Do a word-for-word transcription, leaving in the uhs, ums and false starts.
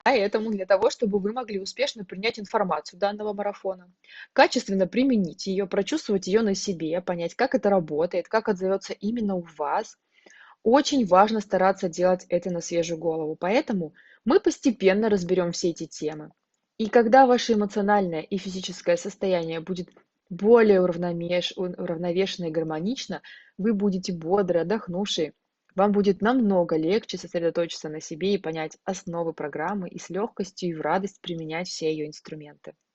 Поэтому для того, чтобы вы могли успешно принять информацию данного марафона, качественно применить ее, прочувствовать ее на себе, понять, как это работает, как отзовется именно у вас, очень важно стараться делать это на свежую голову. Поэтому мы постепенно разберем все эти темы. И когда ваше эмоциональное и физическое состояние будет более уравномеш- уравновешено и гармонично, вы будете бодры, отдохнувшие, вам будет намного легче сосредоточиться на себе и понять основы программы и с легкостью и в радость применять все ее инструменты.